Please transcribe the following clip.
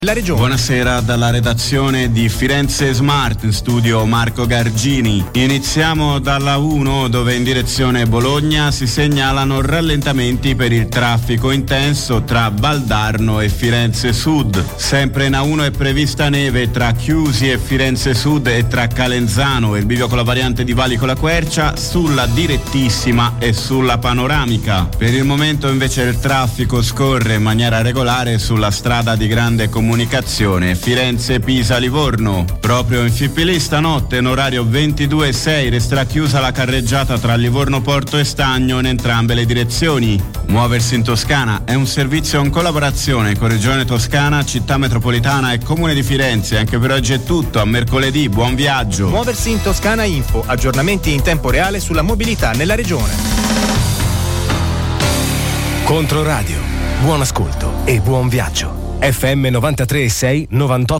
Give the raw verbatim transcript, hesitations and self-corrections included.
La regione. Buonasera dalla redazione di Firenze Smart, in studio Marco Gargini. Iniziamo dalla uno, dove in direzione Bologna si segnalano rallentamenti per il traffico intenso tra Valdarno e Firenze Sud. Sempre in A uno è prevista neve tra Chiusi e Firenze Sud e tra Calenzano e il bivio con la variante di Valico la Quercia sulla direttissima e sulla panoramica. Per il momento invece il traffico scorre in maniera regolare sulla strada di grande comunicazione Comunicazione Firenze-Pisa-Livorno. Proprio in F I P L stanotte in orario ventidue e sei resterà chiusa la carreggiata tra Livorno Porto e Stagno in entrambe le direzioni. Muoversi in Toscana è un servizio in collaborazione con Regione Toscana, Città Metropolitana e Comune di Firenze. Anche per oggi è tutto, a mercoledì, buon viaggio. Muoversi in Toscana Info, aggiornamenti in tempo reale sulla mobilità nella regione. Controradio, buon ascolto e buon viaggio. F M novantatré e sei novantotto